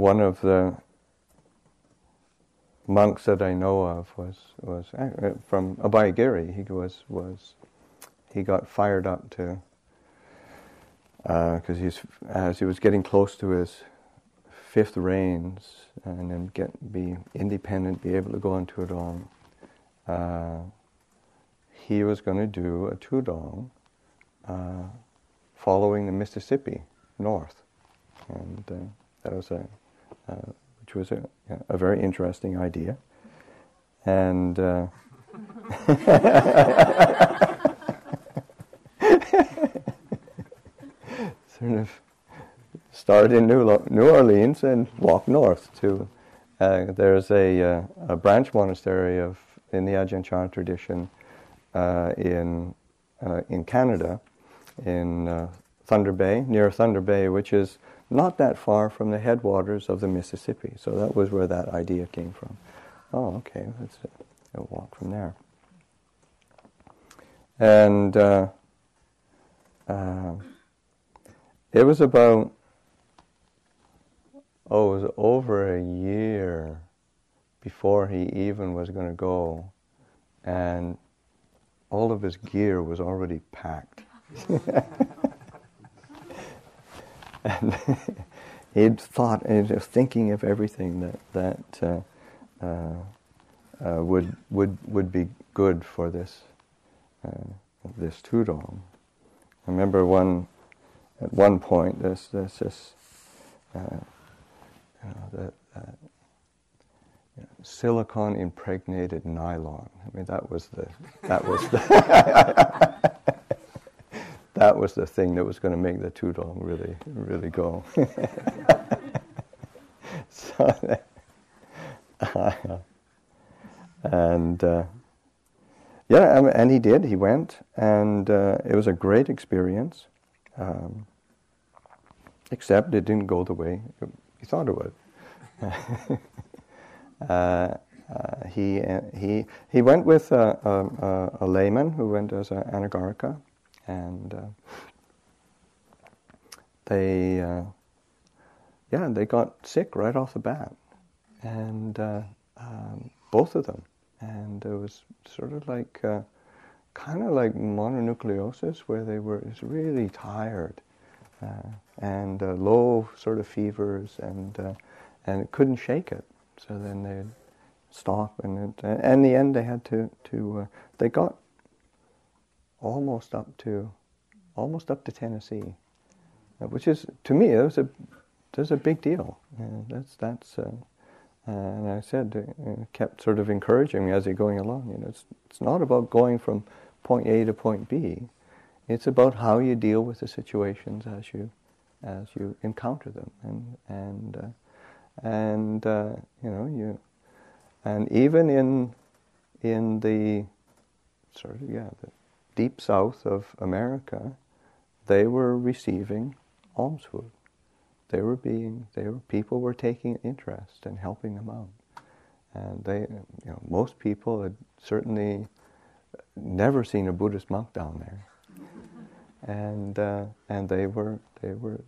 one of the monks that I know of was from Abhayagiri. He got fired up to because as he was getting close to his fifth rains and then be independent, be able to go on Tudong. He was going to do a Tudong following the Mississippi north, and that was which was a very interesting idea, and sort of start in New Orleans and walk north to. There's a branch monastery in the Ajahn Chah tradition in Canada, in Thunder Bay, near Thunder Bay, which is not that far from the headwaters of the Mississippi. So that was where that idea came from. Oh, okay, let's walk from there. And it was about, it was over a year before he even was going to go, and all of his gear was already packed. And he'd thought, and was thinking of everything that would be good for this Tudong. I remember at one point there's this silicone impregnated nylon. I mean, that was the that was the thing that was going to make the Tudong really go. So, and he did. He went, and it was a great experience. Except it didn't go the way he thought it would. He went with a layman who went as an anagarika, and they got sick right off the bat, and both of them, and it was sort of like kind of like mononucleosis, where they were really tired. And low sort of fevers, and it couldn't shake it. So then they'd stop, and in the end they had to they got almost up to Tennessee, which is, to me, that's a big deal. And I said, kept sort of encouraging me as they're going along. It's not about going from point A to point B. It's about how you deal with the situations as you encounter them, and even in the sort of the deep south of America, they were receiving alms food. People were taking interest and helping them out, and most people had certainly never seen a Buddhist monk down there. And they were